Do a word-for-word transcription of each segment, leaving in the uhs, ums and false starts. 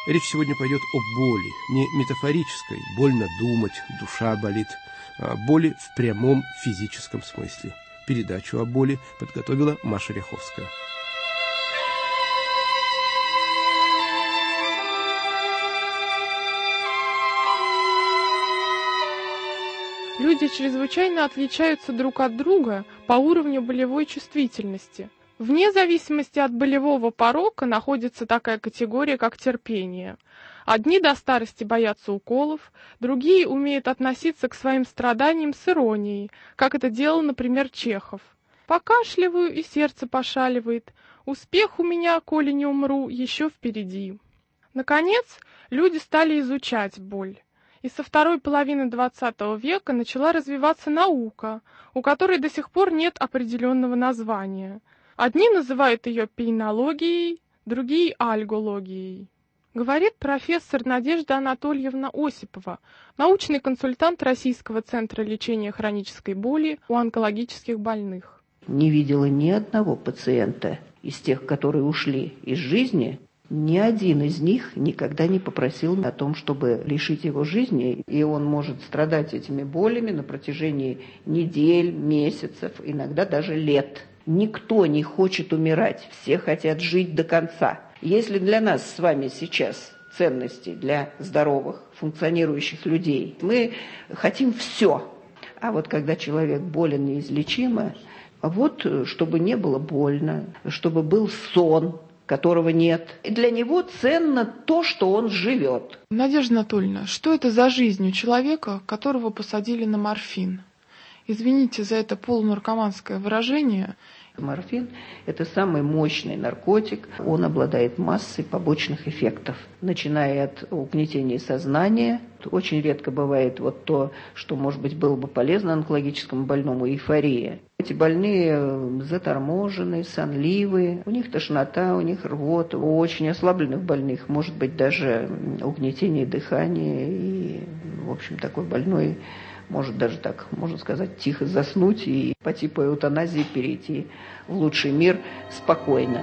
Речь сегодня пойдет о боли, не метафорической, больно думать, душа болит, а о боли в прямом физическом смысле. Передачу о боли подготовила Маша Ряховская. Люди чрезвычайно отличаются друг от друга по уровню болевой чувствительности. Вне зависимости от болевого порока находится такая категория, как терпение. Одни до старости боятся уколов, другие умеют относиться к своим страданиям с иронией, как это делал, например, Чехов. «Покашливаю, и сердце пошаливает. Успех у меня, коли не умру, еще впереди». Наконец, люди стали изучать боль. И со второй половины двадцатого века начала развиваться наука, у которой до сих пор нет определенного названия. Одни называют ее пейнологией, другие – альгологией. Говорит профессор Надежда Анатольевна Осипова, научный консультант Российского центра лечения хронической боли у онкологических больных. Не видела ни одного пациента из тех, которые ушли из жизни. Ни один из них никогда не попросил о том, чтобы лишить его жизни, и он может страдать этими болями на протяжении недель, месяцев, иногда даже лет. Никто не хочет умирать, все хотят жить до конца. Если для нас с вами сейчас ценности для здоровых, функционирующих людей, мы хотим все, а вот когда человек болен неизлечимо, вот чтобы не было больно, чтобы был сон, которого нет. И для него ценно то, что он живет. Надежда Анатольевна, что это за жизнь у человека, которого посадили на морфин? Извините за это полунаркоманское выражение. Морфин – это самый мощный наркотик. Он обладает массой побочных эффектов, начиная от угнетения сознания. Очень редко бывает вот то, что, может быть, было бы полезно онкологическому больному – эйфория. Эти больные заторможенные, сонливые, у них тошнота, у них рвота. У очень ослабленных больных может быть даже угнетение дыхания. И, в общем, такой больной может даже так, можно сказать, тихо заснуть и по типу эутаназии перейти в лучший мир спокойно.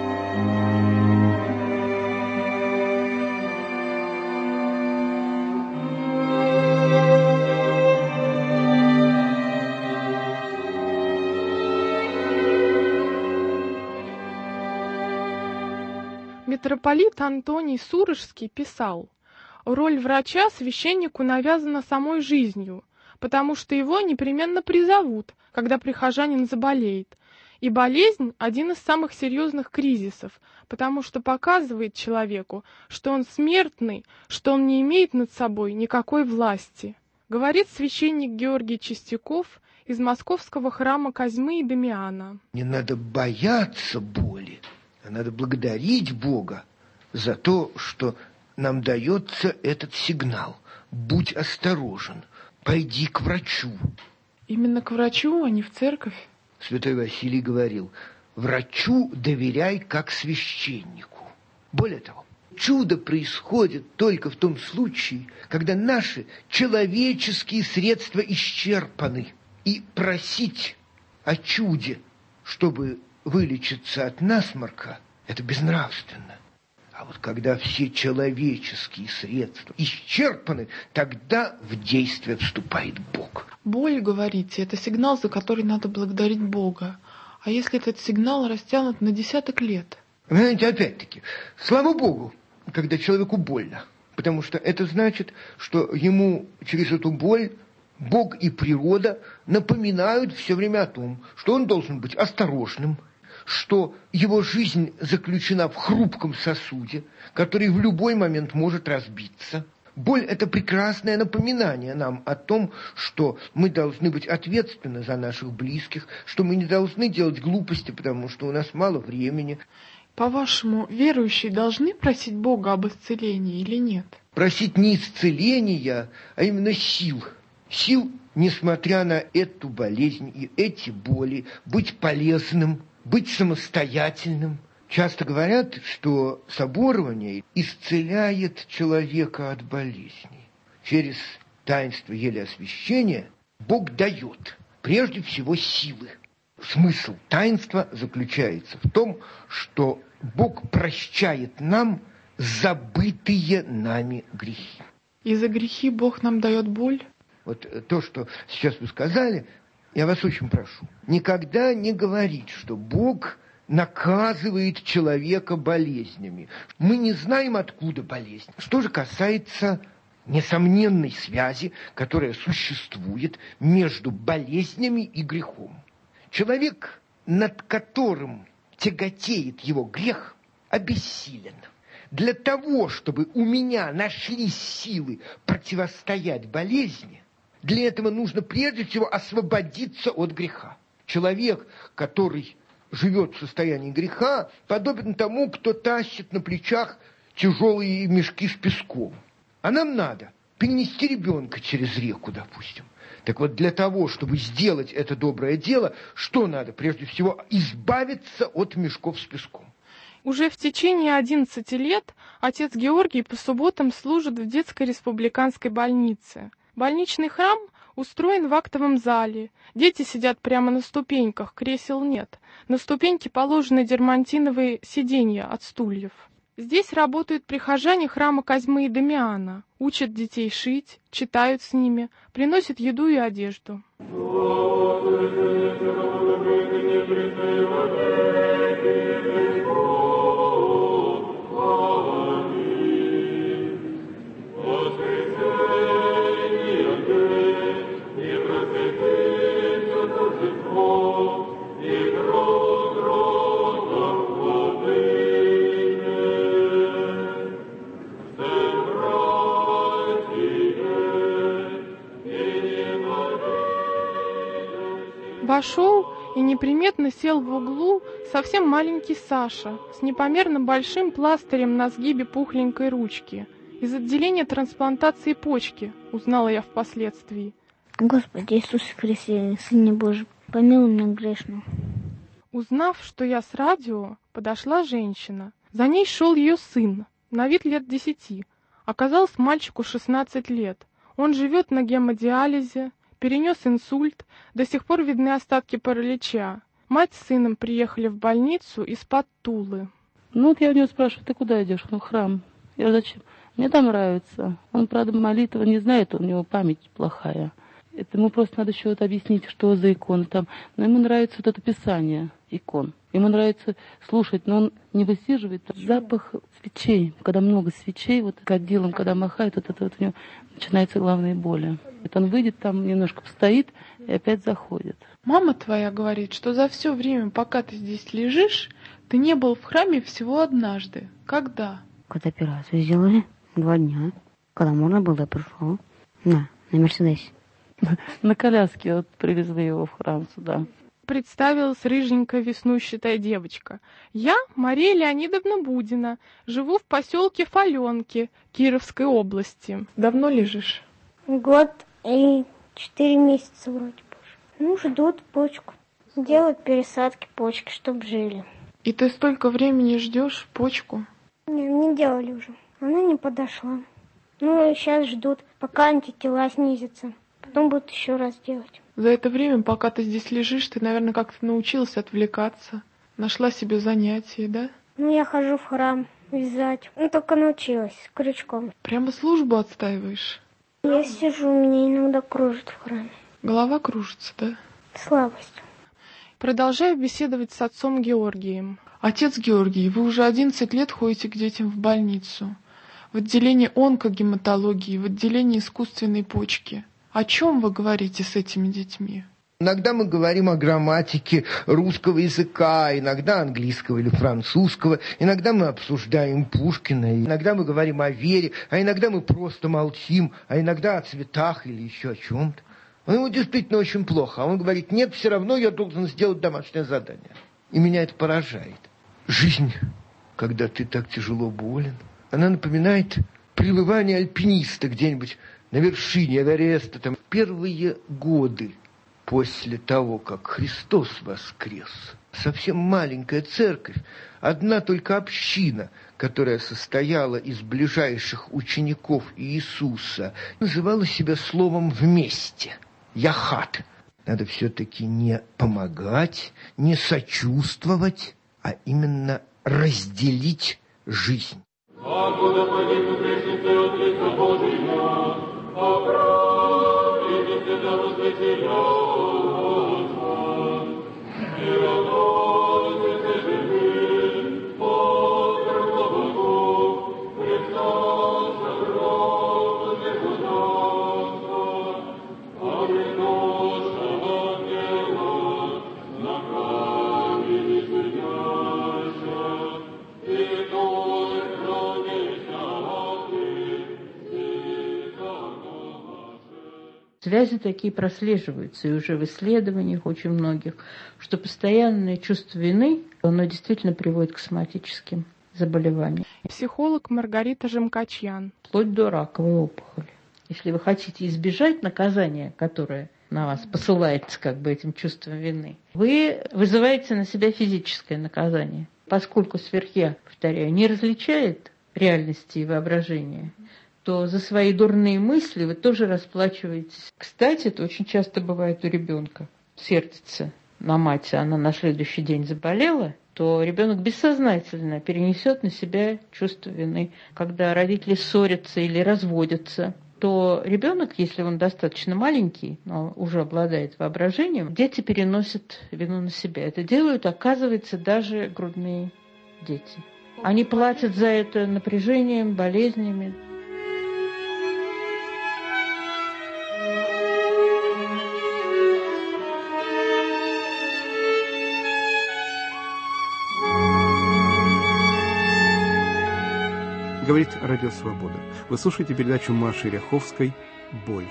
Митрополит Антоний Сурожский писал: «Роль врача священнику навязана самой жизнью, потому что его непременно призовут, когда прихожанин заболеет. И болезнь – один из самых серьезных кризисов, потому что показывает человеку, что он смертный, что он не имеет над собой никакой власти», говорит священник Георгий Чистяков из московского храма Козьмы и Дамиана. Не надо бояться боли, а надо благодарить Бога за то, что нам дается этот сигнал. Будь осторожен, пойди к врачу. Именно к врачу, а не в церковь? Святой Василий говорил: врачу доверяй как священнику. Более того, чудо происходит только в том случае, когда наши человеческие средства исчерпаны. И просить о чуде, чтобы вылечиться от насморка, это безнравственно. А вот когда все человеческие средства исчерпаны, тогда в действие вступает Бог. Боль, говорите, это сигнал, за который надо благодарить Бога. А если этот сигнал растянут на десяток лет? Вы знаете, опять-таки, слава Богу, когда человеку больно. Потому что это значит, что ему через эту боль Бог и природа напоминают все время о том, что он должен быть осторожным, что его жизнь заключена в хрупком сосуде, который в любой момент может разбиться. Боль – это прекрасное напоминание нам о том, что мы должны быть ответственны за наших близких, что мы не должны делать глупости, потому что у нас мало времени. По-вашему, верующие должны просить Бога об исцелении или нет? Просить не исцеления, а именно сил. Сил, несмотря на эту болезнь и эти боли, быть полезным, быть самостоятельным. Часто говорят, что соборование исцеляет человека от болезней. Через таинство елеосвящения Бог дает прежде всего силы. Смысл таинства заключается в том, что Бог прощает нам забытые нами грехи. И за грехи Бог нам дает боль? Вот то, что сейчас вы сказали, я вас очень прошу, никогда не говорить, что Бог наказывает человека болезнями. Мы не знаем, откуда болезнь. Что же касается несомненной связи, которая существует между болезнями и грехом. Человек, над которым тяготеет его грех, обессилен. Для того, чтобы у меня нашлись силы противостоять болезни, для этого нужно прежде всего освободиться от греха. Человек, который живет в состоянии греха, подобен тому, кто тащит на плечах тяжелые мешки с песком. А нам надо перенести ребенка через реку, допустим. Так вот, для того, чтобы сделать это доброе дело, что надо? Прежде всего, избавиться от мешков с песком. Уже в течение одиннадцати лет отец Георгий по субботам служит в детской республиканской больнице. Больничный храм устроен в актовом зале. Дети сидят прямо на ступеньках, кресел нет. На ступеньки положены дермантиновые сиденья от стульев. Здесь работают прихожане храма Козьмы и Дамиана, учат детей шить, читают с ними, приносят еду и одежду. Вошел и неприметно сел в углу совсем маленький Саша с непомерно большим пластырем на сгибе пухленькой ручки. Из отделения трансплантации почки, узнала я впоследствии. Господи Иисусе Христе, Сыне Божий, помилуй меня грешную. Узнав, что я с радио, подошла женщина. За ней шел ее сын, на вид лет десяти. Оказалось, мальчику шестнадцать лет. Он живет на гемодиализе, перенес инсульт, до сих пор видны остатки паралича. Мать с сыном приехали в больницу из-под Тулы. Ну вот я у него спрашиваю, ты куда идешь? Ну, в храм. Я говорю, зачем? Мне там нравится. Он, правда, молитвы не знает, у него память плохая. Это ему просто надо еще вот объяснить, что за иконы там. Но ему нравится вот это писание икон. Ему нравится слушать, но он не высиживает. Запах свечей, когда много свечей, вот кадилом, когда махает, вот это вот у него начинается главные боли. Это он выйдет там, немножко постоит и опять заходит. Мама твоя говорит, что за все время, пока ты здесь лежишь, ты не был в храме всего однажды. Когда? Когда операцию сделали, два дня. Когда можно было, я пришел. На, на Мерседесе. На коляске вот привезли его в храм сюда. Представилась рыженькая веснущатая девочка. Я Мария Леонидовна Будина, живу в поселке Фаленки Кировской области. Давно лежишь? Год и четыре месяца вроде бы. Ну, ждут почку. Делают пересадки почки, чтобы жили. И ты столько времени ждешь почку? Не, не делали уже. Она не подошла. Ну, и сейчас ждут, пока антитела снизятся. Потом будут еще раз делать. За это время, пока ты здесь лежишь, ты, наверное, как-то научилась отвлекаться. Нашла себе занятие, да? Ну, я хожу в храм вязать. Ну, только научилась крючком. Прямо службу отстаиваешь? Я сижу, меня иногда кружит в храме. Голова кружится, да? Слабость. Продолжаю беседовать с отцом Георгием. Отец Георгий, вы уже одиннадцать лет ходите к детям в больницу. В отделении онкогематологии, в отделении искусственной почки. О чем вы говорите с этими детьми? Иногда мы говорим о грамматике русского языка, иногда английского или французского, иногда мы обсуждаем Пушкина, иногда мы говорим о вере, а иногда мы просто молчим, а иногда о цветах или еще о чем-то. Ему действительно очень плохо, а он говорит, нет, все равно я должен сделать домашнее задание. И меня это поражает. Жизнь, когда ты так тяжело болен, она напоминает пребывание альпиниста где-нибудь на вершине Эвереста, там, первые годы после того, как Христос воскрес. Совсем маленькая церковь, одна только община, которая состояла из ближайших учеников Иисуса, называла себя словом «вместе» – «яхат». Надо все-таки не помогать, не сочувствовать, а именно разделить жизнь. Связи такие прослеживаются, и уже в исследованиях очень многих, что постоянное чувство вины, оно действительно приводит к соматическим заболеваниям. Психолог Маргарита Жемкачьян. Вплоть до раковой опухоли. Если вы хотите избежать наказания, которое на вас посылается как бы этим чувством вины, вы вызываете на себя физическое наказание. Поскольку сверхя, повторяю, не различает реальности и воображения, то за свои дурные мысли вы тоже расплачиваетесь. Кстати, это очень часто бывает у ребенка. Сердится на мать, а она на следующий день заболела, то ребенок бессознательно перенесет на себя чувство вины. Когда родители ссорятся или разводятся, то ребенок, если он достаточно маленький, но уже обладает воображением, дети переносят вину на себя. Это делают, оказывается, даже грудные дети. Они платят за это напряжением, болезнями. Говорит Радио Свобода. Вы слушаете передачу Маши Ряховской «Боль».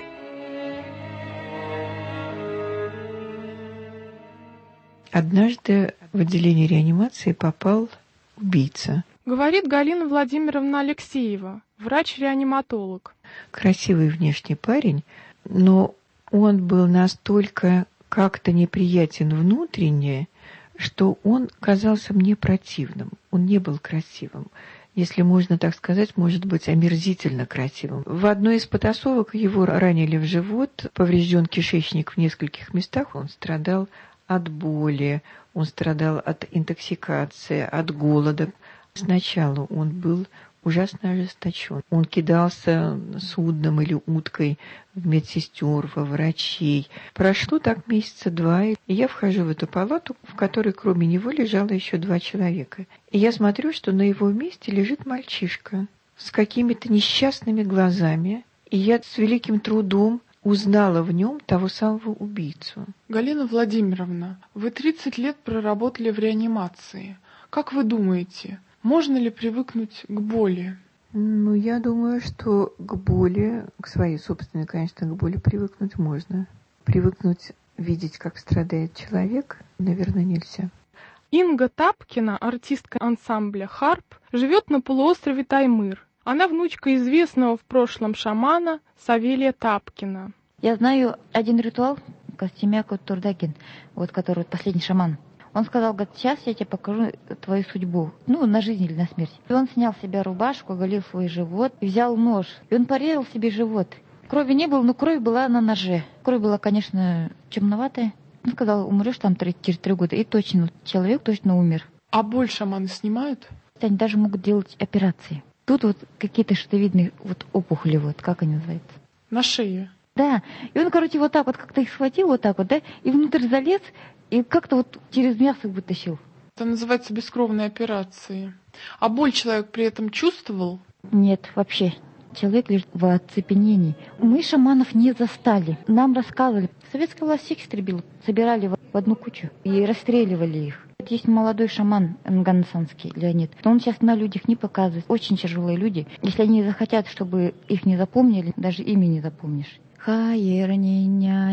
Однажды в отделение реанимации попал убийца. Говорит Галина Владимировна Алексеева, врач-реаниматолог. Красивый внешний парень, но он был настолько как-то неприятен внутренне, что он казался мне противным. Он не был красивым. Если можно так сказать, может быть, омерзительно красивым. В одной из потасовок его ранили в живот, поврежден кишечник в нескольких местах, он страдал от боли, он страдал от интоксикации, от голода. Сначала он был ужасно ожесточен. Он кидался судном или уткой в медсестер, во врачей. Прошло так месяца два, и я вхожу в эту палату, в которой кроме него лежало еще два человека. И я смотрю, что на его месте лежит мальчишка с какими-то несчастными глазами, и я с великим трудом узнала в нем того самого убийцу. Галина Владимировна, вы тридцать лет проработали в реанимации. Как вы думаете, можно ли привыкнуть к боли? Ну, я думаю, что к боли, к своей собственной, конечно, к боли привыкнуть можно. Привыкнуть видеть, как страдает человек, наверное, нельзя. Инга Тапкина, артистка ансамбля «Харп», живет на полуострове Таймыр. Она внучка известного в прошлом шамана Савелия Тапкина. Я знаю один ритуал, Костемяк Турдагин, вот который вот последний шаман. Он сказал, говорит, сейчас я тебе покажу твою судьбу, ну, на жизнь или на смерть. И он снял с себя рубашку, оголил свой живот, и взял нож, и он порезал себе живот. Крови не было, но кровь была на ноже. Кровь была, конечно, темноватая. Он сказал, умрешь там через три года, и точно, человек точно умер. А боль шаманы снимают? Они даже могут делать операции. Тут вот какие-то что-то видны, вот опухоли, вот, как они называются? На шее? Да, и он, короче, вот так вот как-то их схватил, вот так вот, да, и внутрь залез, и как-то вот через мясо вытащил. Это называется бескровные операции. А боль человек при этом чувствовал? Нет, вообще. Человек лежит в оцепенении. Мы шаманов не застали. Нам рассказывали. Советская власть всех истребила. Собирали в одну кучу и расстреливали их. Есть молодой шаман Нгансанский, Леонид. Но он сейчас на людях не показывает. Очень тяжелые люди. Если они захотят, чтобы их не запомнили, даже имя не запомнишь. Хайерни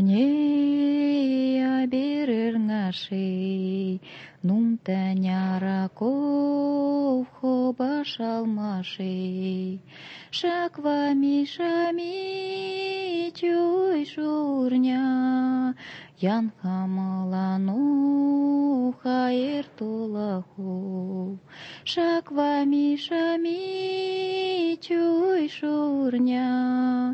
няне аберер нашей нумтаняраков хобашалмашей шаква мишами чуй шурня янхамалану хайер тулаху шаква мишами чуй шурня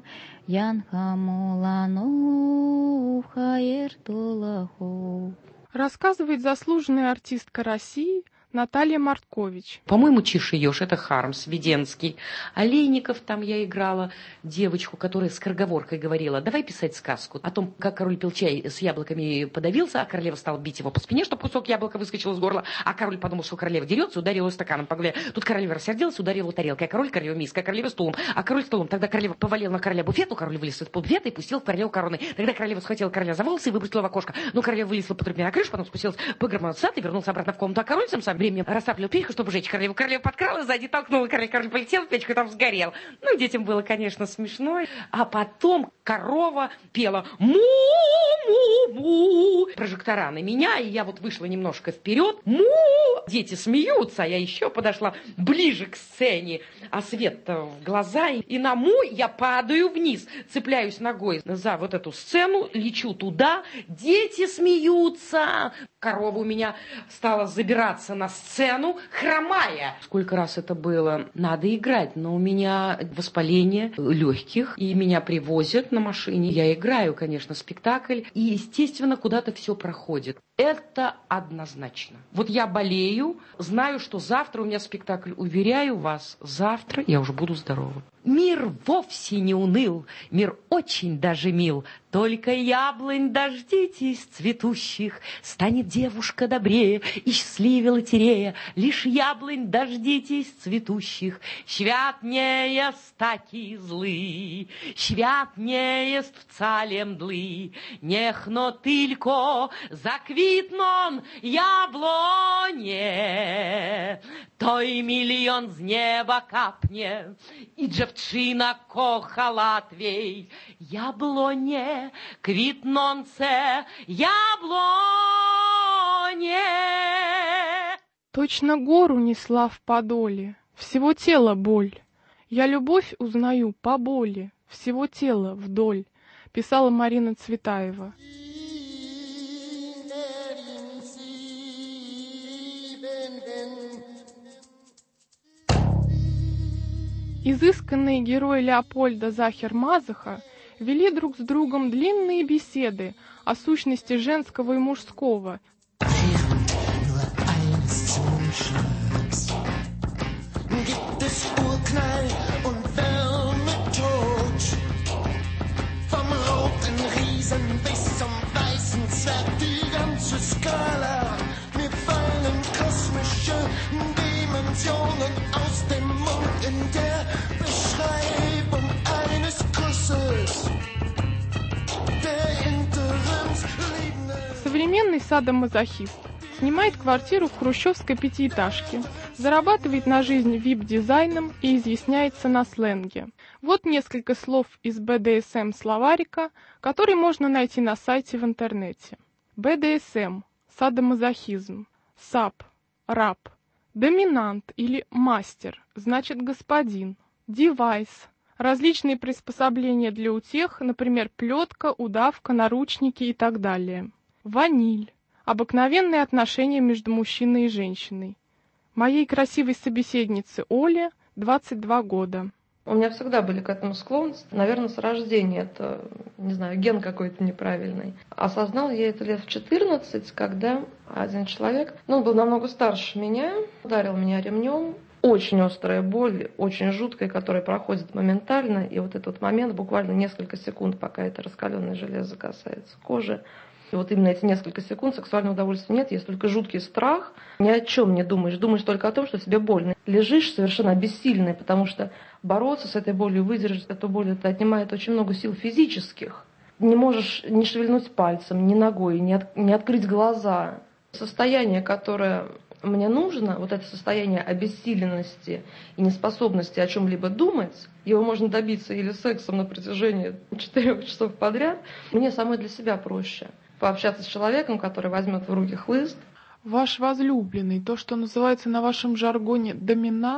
Янхамулану хаертулаху. Рассказывает заслуженная артистка России, Наталья Марткович. По-моему, Чишиёж, это Хармс, Веденский. Олейников, там я играла девочку, которая с скороговоркой говорила: давай писать сказку о том, как король пил чай с яблоками, подавился, а королева стала бить его по спине, чтобы кусок яблока выскочил из горла, а король подумал, что королева дерется, ударил его стаканом по голове. Тут королева рассердилась, ударила тарелкой, а король королева миской, а королева стулом, а король столом. Тогда королева повалила на короля буфету, король вылез из буфета и пустил в королеву короны. Тогда королева схватила короля за волосы и выбросила в окошко. Ну, королева вылезла по трубе на крышу, потом спустилась по громаду в сад и вернулся обратно в комнату, а король сам сам временем растапливал печку, чтобы жечь королеву. Королева подкрала сзади, толкнула короля, король полетел в печку и там сгорел. Ну, детям было, конечно, смешно. А потом корова пела му-му-му. Прожектора на меня, и я вот вышла немножко вперед. Му! Дети смеются, а я еще подошла ближе к сцене, а свет-то в глаза. И на му я падаю вниз, цепляюсь ногой за вот эту сцену, лечу туда. Дети смеются. Корова у меня стала забираться на сцену, хромая. Сколько раз это было? Надо играть, но у меня воспаление легких, и меня привозят на машине. Я играю, конечно, спектакль, и, естественно, куда-то все проходит. Это однозначно. Вот я болею, знаю, что завтра у меня спектакль. Уверяю вас, завтра я уже буду здорова. Мир вовсе не уныл, мир очень даже мил. Только яблонь дождитесь цветущих, станет девушка добрее и счастливее лотерея. Лишь яблонь дождитесь цветущих, świat nie jest taki zły, świat nie jest wcale mdły. Niech no tylko zakwitną jabłonie, to i milion z nieba kapnie i dziewczyna kocha łatwiej. Jabłonie, kwitnące jabłonie. Точно гору несла в подоле, всего тела боль. Я любовь узнаю по боли, всего тела вдоль, писала Марина Цветаева. Изысканные герои Леопольда Захер-Мазаха вели друг с другом длинные беседы о сущности женского и мужского. Современный садомазохист снимает квартиру в хрущевской пятиэтажке, зарабатывает на жизнь вип-дизайном и изъясняется на сленге. Вот несколько слов из бэ дэ эс эм-словарика, который можно найти на сайте в интернете. бэ дэ эс эм – садомазохизм, сап – раб, доминант или мастер – значит господин, девайс – различные приспособления для утех, например, плетка, удавка, наручники и так далее. Ваниль – обыкновенные отношения между мужчиной и женщиной. Моей красивой собеседнице Оле двадцать два года. У меня всегда были к этому склонности. Наверное, с рождения. Это, не знаю, ген какой-то неправильный. Осознал я это лет в четырнадцать, когда один человек, ну, он был намного старше меня, ударил меня ремнем. Очень острая боль, очень жуткая, которая проходит моментально. И вот этот момент, буквально несколько секунд, пока это раскаленное железо касается кожи. И вот именно эти несколько секунд сексуального удовольствия нет, есть только жуткий страх. Ни о чем не думаешь, думаешь только о том, что тебе больно. Лежишь совершенно обессиленный, потому что бороться с этой болью, выдержать эту боль, это отнимает очень много сил физических. Не можешь не шевельнуть пальцем, ни ногой, не, от, не открыть глаза. Состояние, которое мне нужно, вот это состояние обессиленности и неспособности о чем-либо думать, его можно добиться или сексом на протяжении четырех часов подряд, мне самой для себя проще. Пообщаться с человеком, который возьмет в руки хлыст. Ваш возлюбленный, то, что называется на вашем жаргоне доминант?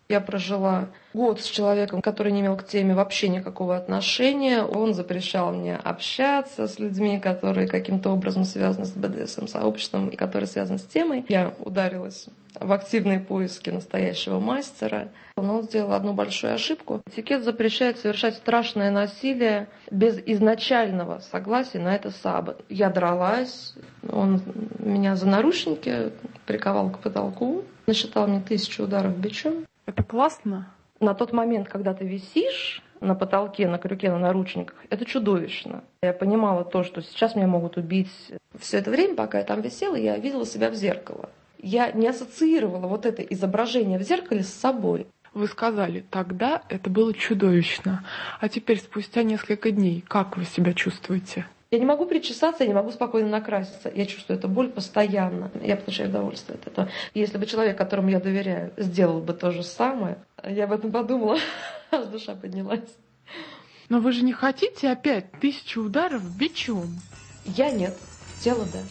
Я прожила год с человеком, который не имел к теме вообще никакого отношения. Он запрещал мне общаться с людьми, которые каким-то образом связаны с бэ дэ эс эм-сообществом и которые связаны с темой. Я ударилась в активные поиски настоящего мастера. Но он сделал одну большую ошибку. Этикет запрещает совершать страшное насилие без изначального согласия на это саба. Я дралась, он меня за наручники приковал к потолку, насчитал мне тысячу ударов бичом. Это классно. На тот момент, когда ты висишь на потолке, на крюке, на наручниках, это чудовищно. Я понимала то, что сейчас меня могут убить. Все это время, пока я там висела, я видела себя в зеркало. Я не ассоциировала вот это изображение в зеркале с собой. Вы сказали, тогда это было чудовищно. А теперь, спустя несколько дней, как вы себя чувствуете? Я не могу причесаться, я не могу спокойно накраситься. Я чувствую эту боль постоянно. Я получаю удовольствие от этого. Если бы человек, которому я доверяю, сделал бы то же самое, я об этом подумала, аж душа поднялась. Но вы же не хотите опять тысячу ударов бичом? Я нет, тело да.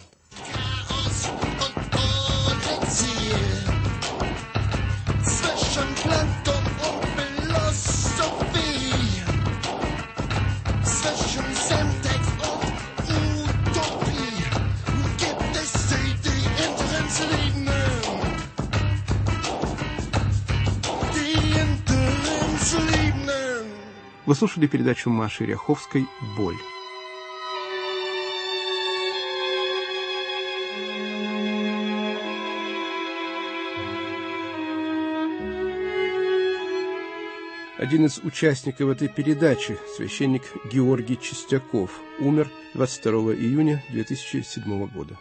Вы слушали передачу Маши Ряховской «Боль». Один из участников этой передачи, священник Георгий Чистяков, умер двадцать второго июня две тысячи седьмого года.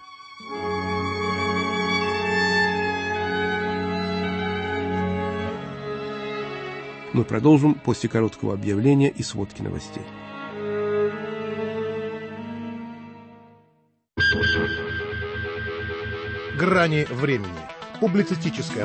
Мы продолжим после короткого объявления и сводки новостей. Грани времени. Публицистическая